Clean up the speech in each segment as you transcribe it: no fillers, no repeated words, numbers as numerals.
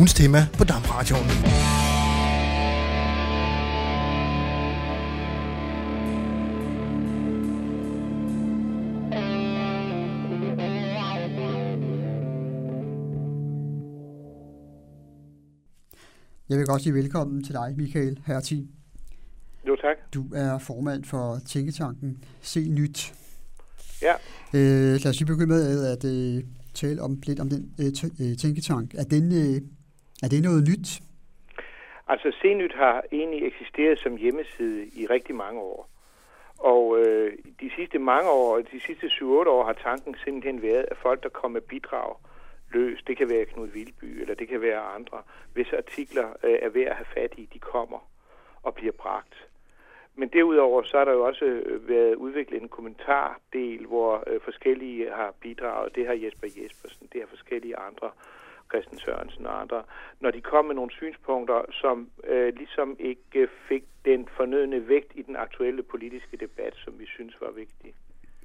ugens tema på DAM-radioen. Jeg vil godt sige velkommen til dig, Michael Hertig. Jo, tak. Du er formand for Tænketanken Se-Nyt. Ja. Lad os lige begynde med at tale lidt om den tænketank. Er det noget nyt? Altså, Se-Nyt har egentlig eksisteret som hjemmeside i rigtig mange år. Og de sidste mange år, de sidste 7-8 år, har tanken simpelthen været, at folk, der kommer med bidrag løs, det kan være Knud Vilby, eller det kan være andre, hvis artikler er værd at have fat i, de kommer og bliver bragt. Men derudover så har der jo også været udviklet en kommentardel, hvor forskellige har bidraget. Det har Jesper Jespersen, det har forskellige andre, Christian Sørensen og andre. Når de kom med nogle synspunkter, som ligesom ikke fik den fornødne vægt i den aktuelle politiske debat, som vi synes var vigtig.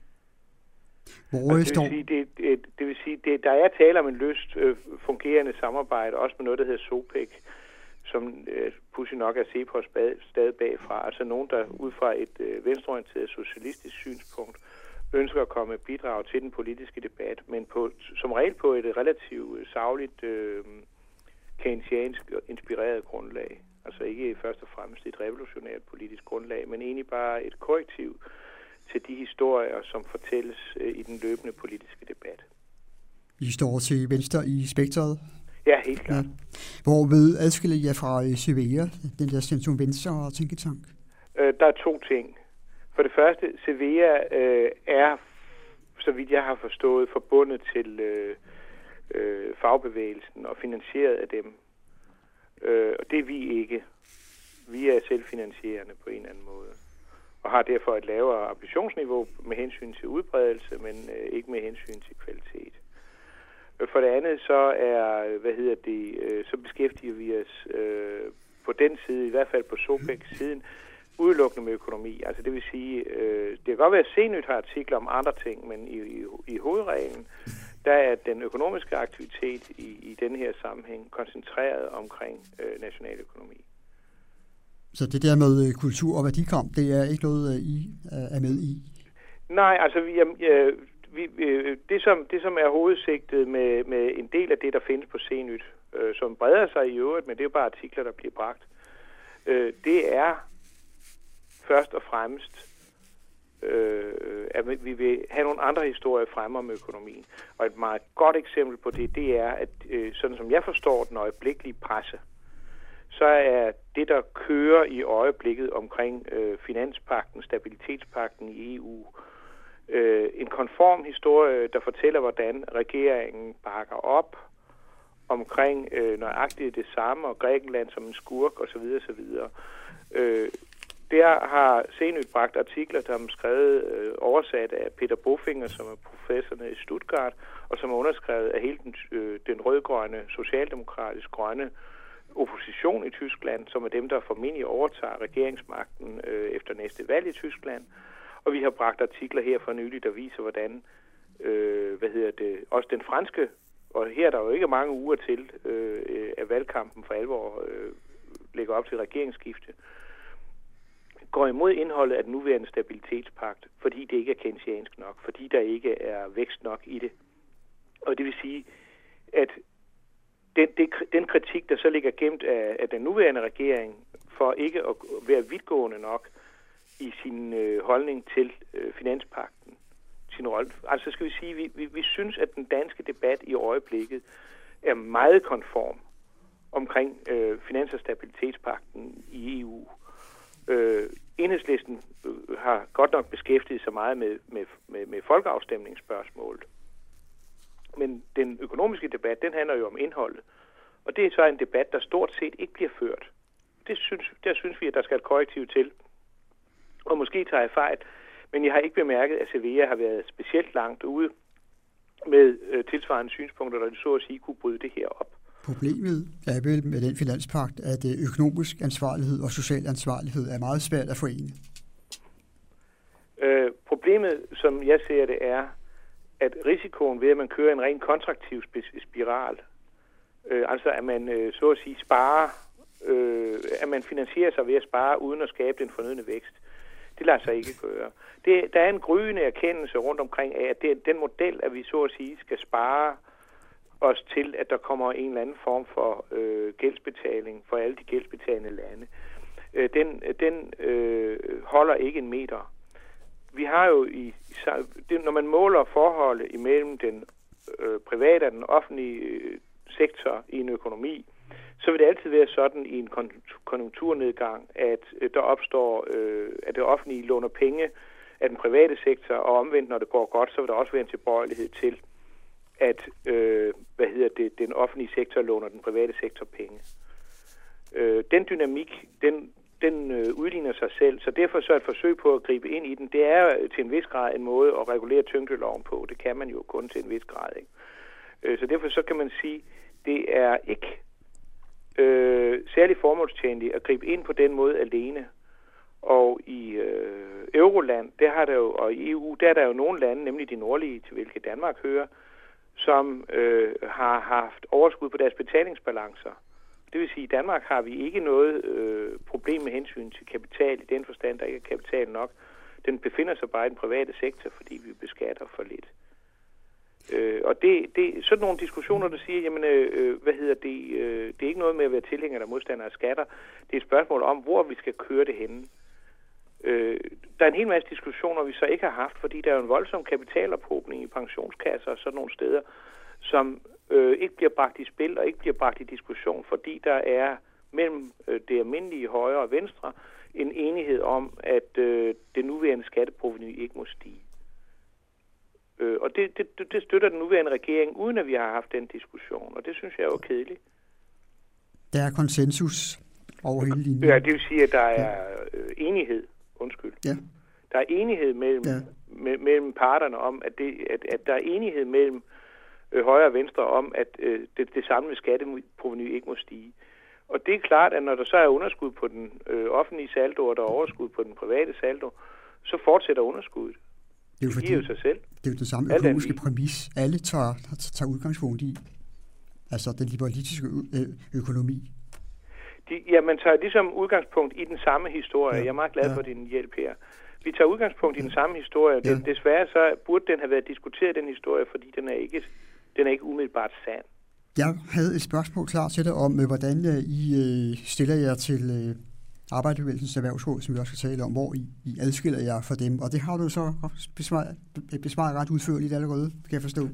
Det vil sige, der er tale om en løst fungerende samarbejde, også med noget, der hedder SOPEC, som pudsigt nok er CEPOS stadig bagfra. Altså nogen, der ud fra et venstreorienteret socialistisk synspunkt ønsker at komme med bidrag til den politiske debat, men som regel på et relativt sagligt keynesiansk inspireret grundlag. Altså ikke først og fremmest et revolutionært politisk grundlag, men egentlig bare et korrektiv til de historier, som fortælles i den løbende politiske debat. I står til venstre i spektret? Ja, helt klart. Ja. Hvorved adskiller jeg fra Cevea, den der Centrum Venstre tænketank? Der er to ting. For det første, Cevea er, så vidt jeg har forstået, forbundet til fagbevægelsen og finansieret af dem. Og det er vi ikke. Vi er selvfinansierende på en eller anden måde. Og har derfor et lavere ambitionsniveau med hensyn til udbredelse, men ikke med hensyn til kvalitet. For det andet så så beskæftiger vi os på den side, i hvert fald på SOPEC-siden, udelukkende med økonomi. Altså det vil sige, det kan godt være, at Se-Nyt har artikler om andre ting, men i hovedreglen, der er den økonomiske aktivitet i denne her sammenhæng koncentreret omkring nationaløkonomi. Så det der med kultur og værdikamp, det er ikke noget, I er med i? Nej, altså det som er hovedsigtet med en del af det, der findes på Se-Nyt, som breder sig i øvrigt, men det er jo bare artikler, der bliver bragt, det er først og fremmest, at vi vil have nogle andre historier fremme om økonomien. Og et meget godt eksempel på det er, at sådan som jeg forstår den øjeblikkelige presse, så er det, der kører i øjeblikket omkring finanspagten, stabilitetspagten i EU, en konform historie, der fortæller, hvordan regeringen bakker op omkring nøjagtigt det samme, og Grækenland som en skurk osv. osv. Der har Se-Nyt bragt artikler, der er skrevet oversat af Peter Bofinger, som er professor i Stuttgart, og som er underskrevet af hele den rødgrønne, socialdemokratisk grønne opposition i Tyskland, som er dem, der formentlig overtager regeringsmagten efter næste valg i Tyskland. Og vi har bragt artikler her for nylig, der viser, hvordan også den franske, og her er der jo ikke mange uger til, at valgkampen for alvor lægger op til regeringsskifte, går imod indholdet af den nuværende stabilitetspagt, fordi det ikke er keynesiansk nok, fordi der ikke er vækst nok i det. Og det vil sige, at den kritik, der så ligger gemt af den nuværende regering, for ikke at være vidtgående nok i sin holdning til finanspagten, sin rolle. Altså skal vi sige, vi synes, at den danske debat i øjeblikket er meget konform omkring finans- og stabilitetspagten i EU. Enhedslisten har godt nok beskæftiget sig meget med folkeafstemningsspørgsmålet. Men den økonomiske debat, den handler jo om indholdet. Og det er så en debat, der stort set ikke bliver ført. Der synes vi, at der skal et korrektiv til. Og måske tager jeg fejl, men jeg har ikke bemærket, at Cevea har været specielt langt ude med tilsvarende synspunkter, der så at sige kunne bryde det her op. Problemet er vel med den finanspagt, at økonomisk ansvarlighed og social ansvarlighed er meget svært at forene. Problemet, som jeg ser det, er, at risikoen ved, at man kører en ren kontraktiv spiral, Altså at man så at sige sparer, at man finansierer sig ved at spare uden at skabe den fornødne vækst. Det lader sig ikke gøre. Der er en gryende erkendelse rundt omkring af, at det er den model, at vi så at sige skal spare os til, at der kommer en eller anden form for gældsbetaling for alle de gældsbetalende lande. Den holder ikke en meter. Vi har jo når man måler forholdet imellem den private og den offentlige sektor i en økonomi, så vil det altid være sådan i en konjunkturnedgang, at der opstår, at det offentlige låner penge af den private sektor, og omvendt, når det går godt, så vil der også være en tilbøjelighed til, at den offentlige sektor låner den private sektor penge. Den dynamik, den udligner sig selv, så derfor så et forsøg på at gribe ind i den, det er til en vis grad en måde at regulere tyngdeloven på. Det kan man jo kun til en vis grad, ikke? Så derfor så kan man sige, det er ikke særlig formålstjenligt at gribe ind på den måde alene. Og i Euroland, og i EU, der er der jo nogle lande, nemlig de nordlige, til hvilke Danmark hører, som har haft overskud på deres betalingsbalancer. Det vil sige, at i Danmark har vi ikke noget problem med hensyn til kapital, i den forstand, der ikke er kapital nok. Den befinder sig bare i den private sektor, fordi vi beskatter for lidt. Og det sådan nogle diskussioner, der siger, jamen, det er ikke noget med at være tilhænger eller modstander af skatter. Det er et spørgsmål om, hvor vi skal køre det henne. Der er en hel masse diskussioner, vi så ikke har haft, fordi der er jo en voldsom kapitalophobning i pensionskasser og sådan nogle steder, som ikke bliver bragt i spil og ikke bliver bragt i diskussion, fordi der er mellem det almindelige højre og venstre en enighed om, at det nuværende skatteprovenu ikke må stige. Og det støtter den nuværende regering, uden at vi har haft den diskussion, og det synes jeg er jo kedeligt. Der er konsensus over hele linjen. Ja, det vil sige, at der er enighed. Undskyld. Ja. Der er enighed mellem parterne om, at der er enighed mellem højre og venstre om, at det samlede skatteprovenu ikke må stige. Og det er klart, at når der så er underskud på den offentlige saldo, og der er overskud på den private saldo, så fortsætter underskuddet. Det giver jo sig selv. Det er jo den samme økonomiske præmis. Alle tager udgangspunkt i. Altså den liberalistiske økonomi. Man tager ligesom udgangspunkt i den samme historie. Ja. Jeg er meget glad for din hjælp her. Vi tager udgangspunkt i den samme historie. Ja. Desværre så burde den have været diskuteret, den historie, fordi den er ikke umiddelbart sand. Jeg havde et spørgsmål klar til dig om, hvordan I stiller jer til Arbejderbevægelsens Erhvervsråd, som vi også skal tale om, hvor I adskiller jer fra dem. Og det har du så besvaret ret udførligt allerede, kan jeg forstå.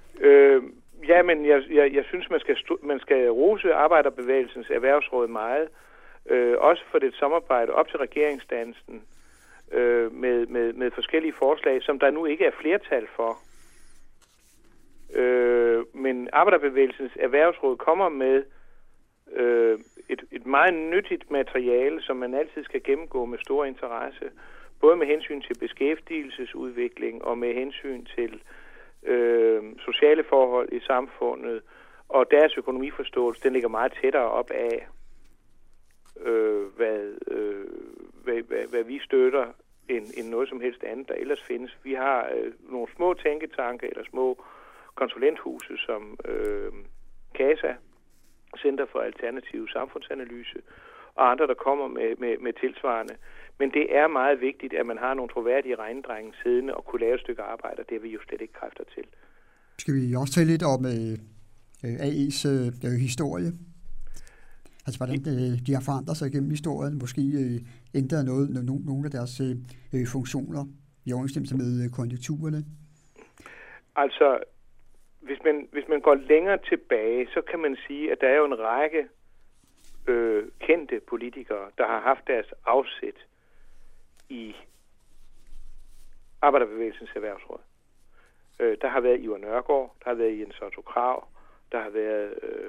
Ja, men jeg synes, man skal rose Arbejderbevægelsens Erhvervsråd meget. Også for det samarbejde op til regeringsdannelsen med forskellige forslag, som der nu ikke er flertal for. Men Arbejderbevægelsens Erhvervsråd kommer med et meget nyttigt materiale, som man altid skal gennemgå med stor interesse. Både med hensyn til beskæftigelsesudvikling og med hensyn til sociale forhold i samfundet, og deres økonomiforståelse, den ligger meget tættere op af, hvad vi støtter, end noget som helst andet, der ellers findes. Vi har nogle små tænketanke eller små konsulenthuse som CASA, Center for Alternativ Samfundsanalyse, og andre, der kommer med tilsvarende. Men det er meget vigtigt, at man har nogle troværdige regnedrenge siddende og kunne lave et stykke arbejde, og det har vi jo slet ikke kræfter til. Skal vi også tale lidt om AE's historie? Altså, hvordan de har forandret sig gennem historien, måske ændret nogle af deres funktioner i overensstemmelse med konjunkturerne? Altså, hvis man går længere tilbage, så kan man sige, at der er jo en række kendte politikere, der har haft deres afsæt i Arbejderbevægelsens Erhvervsråd. Der har været Ivar Nørgaard, der har været Jens Otto Krag, der har været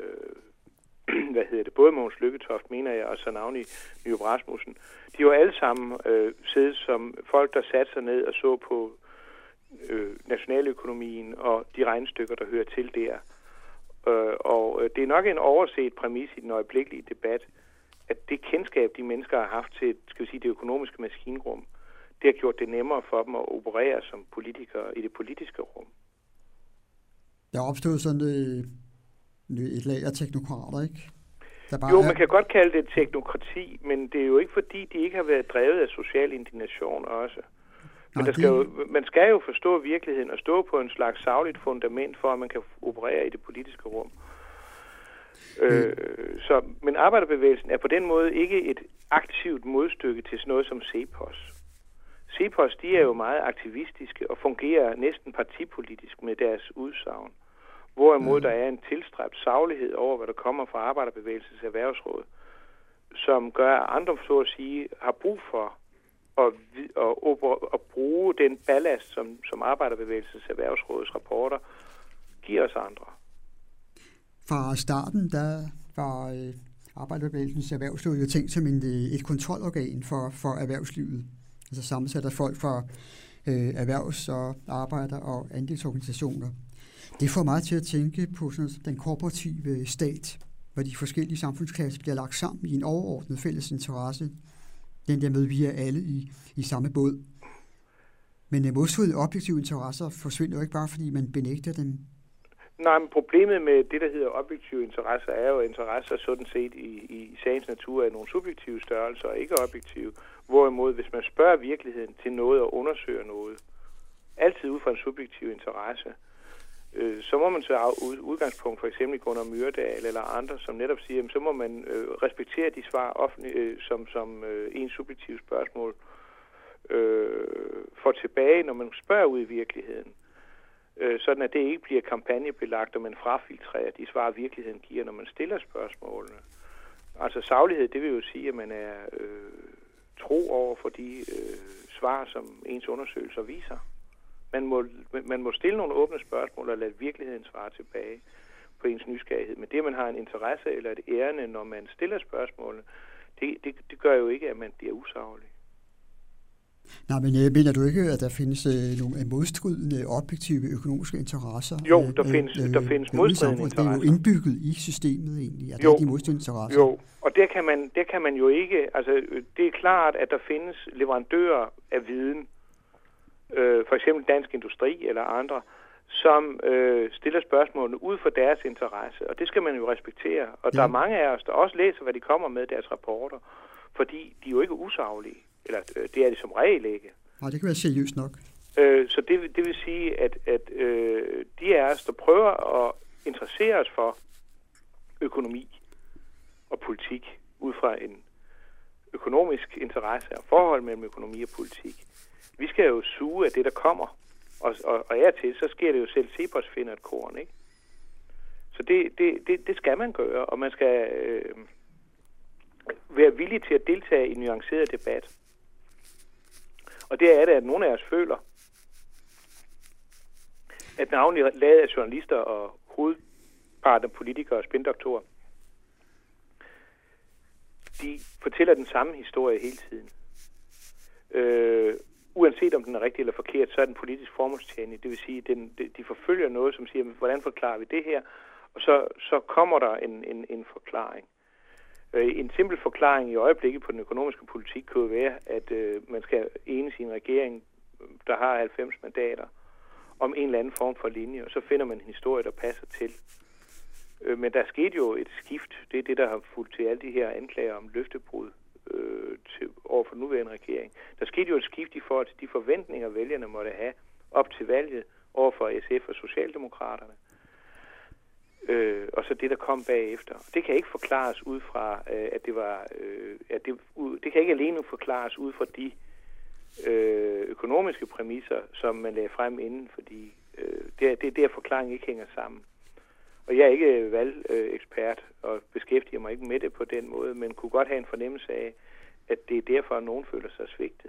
både Mogens Lykketoft, mener jeg, og så navnlig Nyrup Rasmussen. De var alle sammen siddet som folk, der satte sig ned og så på nationaløkonomien og de regnestykker, der hører til der. Og det er nok en overset præmis i den øjeblikkelige debat, at det kendskab, de mennesker har haft til, det økonomiske maskinrum, det har gjort det nemmere for dem at operere som politikere i det politiske rum. Der er opstået sådan et lag af teknokrater, ikke? Jo, man kan godt kalde det teknokrati, men det er jo ikke fordi, de ikke har været drevet af social indignation også. Men man skal jo forstå virkeligheden og stå på en slags sagligt fundament for, at man kan operere i det politiske rum. Men arbejderbevægelsen er på den måde ikke et aktivt modstykke til sådan noget som CEPOS. CEPOS, de er jo meget aktivistiske og fungerer næsten partipolitisk med deres udsagn. Hvorimod der er en tilstræbt saglighed over, hvad der kommer fra Arbejderbevægelsens Erhvervsråd, som gør, at andre, så at sige, har brug for at bruge den ballast, som Arbejderbevægelsens Erhvervsråds rapporter giver os andre. Fra starten, der var Arbejderbevægelsens Erhvervsråd jo tænkt som et kontrolorgan for erhvervslivet. Altså sammensat af folk fra erhvervs- og arbejder- og andelsorganisationer. Det får mig til at tænke på sådan noget, den korporative stat, hvor de forskellige samfundsklasser bliver lagt sammen i en overordnet fælles interesse. Den der med, vi er alle i samme båd. Men modstridende objektive interesser forsvinder jo ikke bare, fordi man benægter dem. Nej, men problemet med det, der hedder objektive interesser, er jo interesser sådan set i sagens natur af nogle subjektive størrelser og ikke objektive. Hvorimod, hvis man spørger virkeligheden til noget og undersøger noget, altid ud fra en subjektiv interesse, så må man tage udgangspunkt for eksempel Gunnar Myrdal eller andre, som netop siger, så må man respektere de svar offentligt, som en subjektiv spørgsmål får tilbage, når man spørger ud i virkeligheden. Sådan at det ikke bliver kampagnebelagt, og man frafiltrerer de svar, virkeligheden giver, når man stiller spørgsmålene. Altså saglighed, det vil jo sige, at man er tro over for de svar, som ens undersøgelser viser. Man må stille nogle åbne spørgsmål og lade virkeligheden svare tilbage på ens nysgerrighed. Men det, at man har en interesse eller et ærende, når man stiller spørgsmålene, det gør jo ikke, at man bliver usaglig. Nej, men mener du ikke, at der findes nogle modstridende objektive økonomiske interesser? Jo, der findes modstridende interesser. Det er jo indbygget i systemet egentlig, at der er de modstridende interesser. Jo, og der kan man jo ikke, altså det er klart, at der findes leverandører af viden, for eksempel Dansk Industri eller andre, som stiller spørgsmålene ud fra deres interesse, og det skal man jo respektere. Og der er mange af os, der også læser, hvad de kommer med deres rapporter, fordi de er jo ikke usaglige. Eller det er det som regel ikke. Nej, det kan være seriøst nok. Så det vil sige, at de af os, der prøver at interessere os for økonomi og politik ud fra en økonomisk interesse og forhold mellem økonomi og politik, vi skal jo suge af det, der kommer. Og af til, så sker det jo selv, CEPOS finder et korn, ikke? Så det skal man gøre, og man skal være villig til at deltage i en nuanceret debat. Og det er det, at nogle af os føler, at navnlig lavet af journalister og hovedparten af politikere og spindoktorer, de fortæller den samme historie hele tiden. Uanset om den er rigtig eller forkert, så er den politisk formålstjenlig. Det vil sige, at de forfølger noget, som siger, hvordan forklarer vi det her? Og så kommer der en forklaring. En simpel forklaring i øjeblikket på den økonomiske politik kunne være, at man skal enes i en regering, der har 90 mandater, om en eller anden form for linje, og så finder man en historie, der passer til. Men der skete jo et skift. Det er det, der har fulgt til alle de her anklager om løftebrud over for den nuværende regering. Der skete jo et skift i forhold til de forventninger, vælgerne måtte have op til valget over for SF og Socialdemokraterne. Og så det, der kom bagefter. Det kan ikke forklares ud fra, at det var... det kan ikke alene forklares ud fra de økonomiske præmisser, som man lagde frem inden, fordi det er der forklaringen ikke hænger sammen. Og jeg er ikke valgekspert og beskæftiger mig ikke med det på den måde, men kunne godt have en fornemmelse af, at det er derfor, at nogen føler sig svigtet.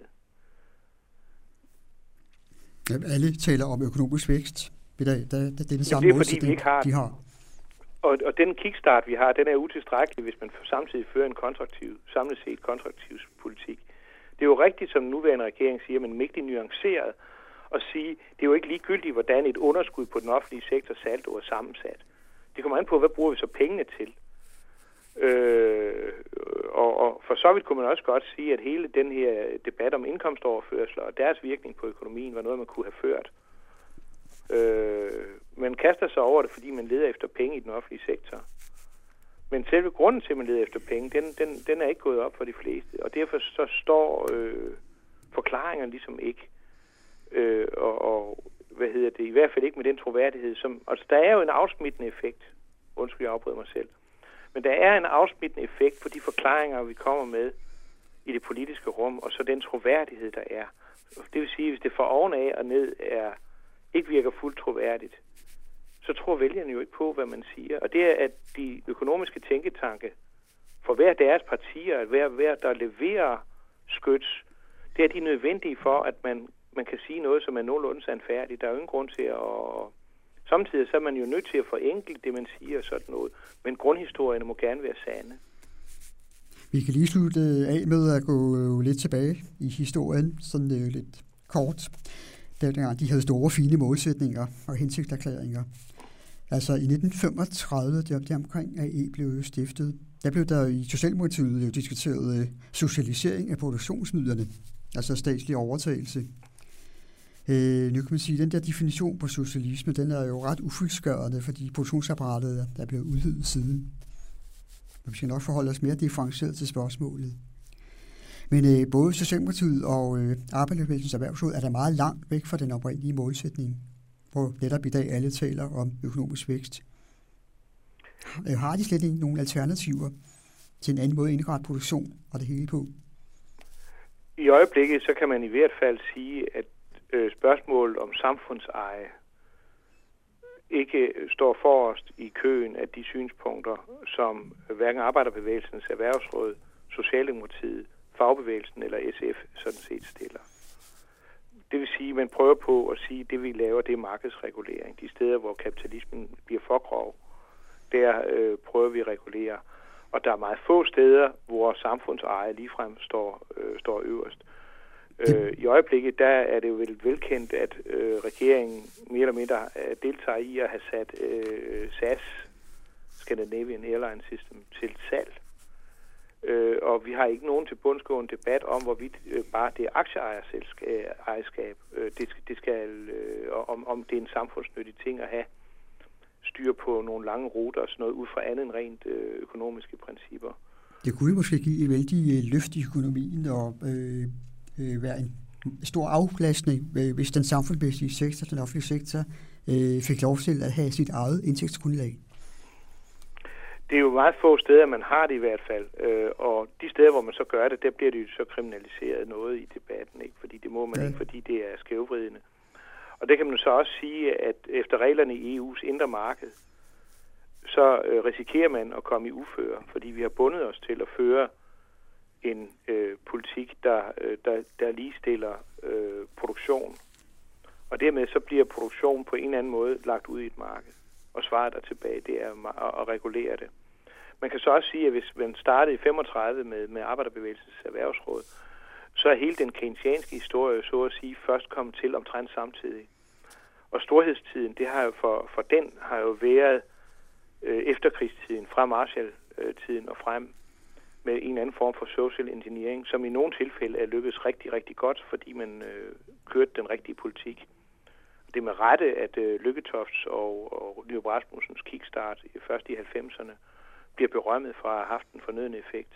Alle taler om økonomisk vækst. Det er den samme måde, fordi vi ikke har. De har. Og den kickstart, vi har, den er utilstrækkelig, hvis man samtidig fører en samlet set kontraktiv politik. Det er jo rigtigt, som den nuværende regering siger, men mægtig nuanceret at sige, det er jo ikke ligegyldigt, hvordan et underskud på den offentlige sektor saldo er sammensat. Det kommer an på, hvad bruger vi så pengene til? Og for så vidt kunne man også godt sige, at hele den her debat om indkomstoverførsler og deres virkning på økonomien var noget, man kunne have ført Man kaster sig over det, fordi man leder efter penge i den offentlige sektor. Men selve grunden til, at man leder efter penge, den er ikke gået op for de fleste. Og derfor så står forklaringerne ligesom ikke. I hvert fald ikke med den troværdighed. Altså, der er jo en afsmittende effekt. Undskyld, jeg afbryder mig selv. Men der er en afsmittende effekt på de forklaringer, vi kommer med i det politiske rum, og så den troværdighed, der er. Det vil sige, hvis det fra ovenaf og ned ikke virker fuldt troværdigt, så tror vælgerne jo ikke på, hvad man siger. Og det er, at de økonomiske tænketanke, for hver deres partier, at hver der leverer skyts, det er de nødvendige for, at man kan sige noget, som er nogenlunde sandfærdigt. Der er jo ingen grund til at... Samtidig så er man jo nødt til at forenkle det, man siger og sådan noget. Men grundhistorierne må gerne være sande. Vi kan lige slutte af med at gå lidt tilbage i historien, sådan lidt kort. Dengang de havde store, fine målsætninger og hensigtserklæringer. Altså i 1935, der omkring AE blev stiftet, der blev der i Socialdemokratiet diskuteret socialisering af produktionsmidlerne, altså statslig overtagelse. Nu kan man sige, at den der definition på socialisme, den er jo ret ufyldestgørende, fordi produktionsapparatet er blevet udvidet siden. Vi skal nok forholde os mere differentieret til spørgsmålet. Men både Socialdemokratiet og Arbejderbevægelsens Erhvervsråd er der meget langt væk fra den oprindelige målsætning, hvor netop i dag alle taler om økonomisk vækst. Har de slet ikke nogen alternativer til en anden måde at indrette produktion og det hele på? I øjeblikket så kan man i hvert fald sige, at spørgsmålet om samfundseje ikke står forrest i køen af de synspunkter, som hverken Arbejderbevægelsens Erhvervsråd, Socialdemokratiet, Fagbevægelsen eller SF sådan set stiller. Det vil sige, at man prøver på at sige, at det vi laver, det er markedsregulering. De steder, hvor kapitalismen bliver for grov, der prøver vi at regulere. Og der er meget få steder, hvor samfundseje ligefrem står øverst. I øjeblikket, der er det jo velkendt, at regeringen mere eller mindre deltager i at have sat SAS, Scandinavian Airlines System, til salg. Og vi har ikke nogen tilbundsgående debat om, hvorvidt bare det aktieejerskab, om det er en samfundsnyttig ting at have styr på nogle lange ruter og sådan noget, ud fra andet end rent økonomiske principper. Det kunne måske give et vældig løft i økonomien og være en stor aflastning, hvis den samfundsmæssige sektor, den offentlige sektor, fik lov til at have sit eget indtægtsgrundlag. Det er jo meget få steder, man har det i hvert fald, og de steder, hvor man så gør det, der bliver det jo så kriminaliseret noget i debatten, ikke? Fordi det må man ikke, fordi det er skævvridende. Og det kan man så også sige, at efter reglerne i EU's indre marked, så risikerer man at komme i uføre, fordi vi har bundet os til at føre en politik, der ligestiller produktion. Og dermed så bliver produktion på en eller anden måde lagt ud i et marked. Og svaret der tilbage, det er at regulere det. Man kan så også sige, at hvis man startede i 35 med Arbejderbevægelsens Erhvervsråd, så er hele den keynesianske historie, så at sige, først kommet til omtrent samtidig. Og storhedstiden, det har jo for den har jo været efterkrigstiden, fra Marshall-tiden og frem, med en eller anden form for social engineering, som i nogle tilfælde er lykkedes rigtig, rigtig godt, fordi man kørte den rigtige politik. Det er med rette, at Lykketofts og Nyrup Rasmussens kickstart først i 90'erne bliver berømmet for at have haft en fornødende effekt.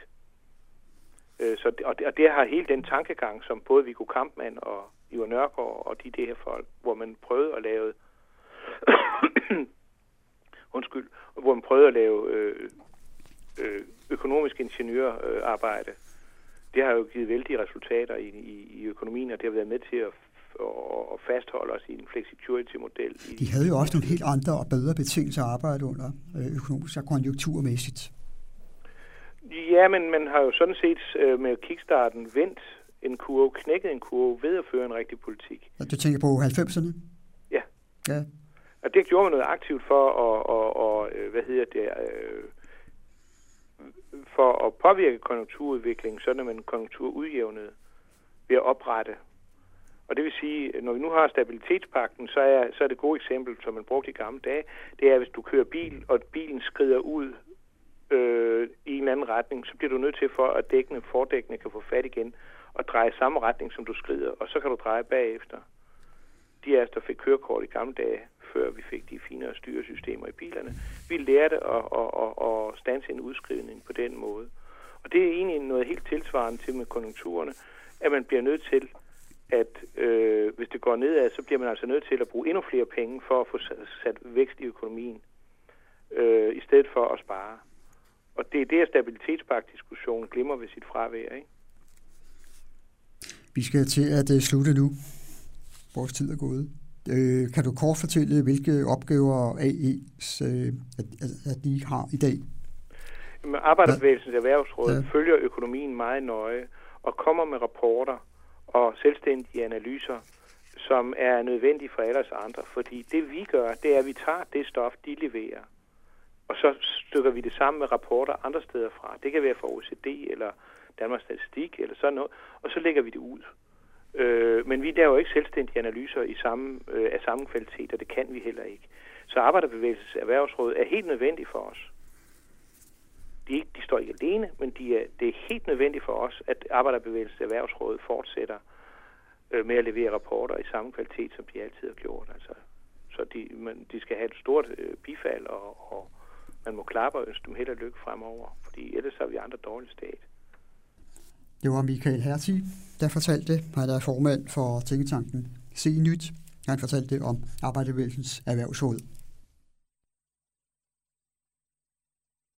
Og det har hele den tankegang, som både Viggo Kampmann og Ivar Nørgaard og de her folk, hvor man prøvede at lave økonomisk ingeniørarbejde. Det har jo givet vældige resultater i økonomien, og det har været med til at fastholde os i en flexicurity-model. De havde jo også nogle helt andre og bedre betingelser at arbejde under økonomisk og konjunkturmæssigt. Ja, men man har jo sådan set med kickstarten vendt en kurve, knækket en kurve ved at føre en rigtig politik. Og du tænker på 90'erne? Ja. Ja. Og det gjorde man noget aktivt for for at påvirke konjunkturudviklingen, sådan at man konjunkturudjævnede ved at oprette. Og det vil sige, når vi nu har stabilitetspagten, så er det gode eksempel, som man brugte i gamle dage, det er, hvis du kører bil, og bilen skrider ud i en anden retning, så bliver du nødt til for, at fordækkene kan få fat igen og dreje i samme retning, som du skrider, og så kan du dreje bagefter. de af os, der fik kørekort i gamle dage, før vi fik de finere styresystemer i bilerne, vi lærte at standse en udskrivning på den måde. Og det er egentlig noget helt tilsvarende til med konjunkturerne, at man bliver nødt til, at hvis det går nedad, så bliver man altså nødt til at bruge endnu flere penge for at få sat vækst i økonomien, i stedet for at spare. Og det er det, at stabilitetspagt-diskussionen glimmer ved sit fravær, ikke? Vi skal til at slutte nu. Vores tid er gået. Kan du kort fortælle, hvilke opgaver AE's at de har i dag? Arbejderbevægelsens Erhvervsråd følger økonomien meget nøje og kommer med rapporter og selvstændige analyser, som er nødvendige for alle os andre. Fordi det vi gør, det er, at vi tager det stof, de leverer, og så stykker vi det sammen med rapporter andre steder fra. Det kan være fra OECD eller Danmarks Statistik eller sådan noget, og så lægger vi det ud. Men vi laver ikke selvstændige analyser af samme kvalitet, og det kan vi heller ikke. Så Arbejderbevægelsens Erhvervsråd er helt nødvendigt for os. De står ikke alene, men det er helt nødvendigt for os, at Arbejderbevægelsens Erhvervsråd fortsætter med at levere rapporter i samme kvalitet, som de altid har gjort. Altså, så de skal have et stort bifald, og man må klappe og ønske dem held og lykke fremover, fordi ellers er vi andre dårlige stat. Det var Michael Hertie, der fortalte. Han er formand for tænketanken Se Nyt. Han fortalte om Arbejderbevægelsens Erhvervsråd.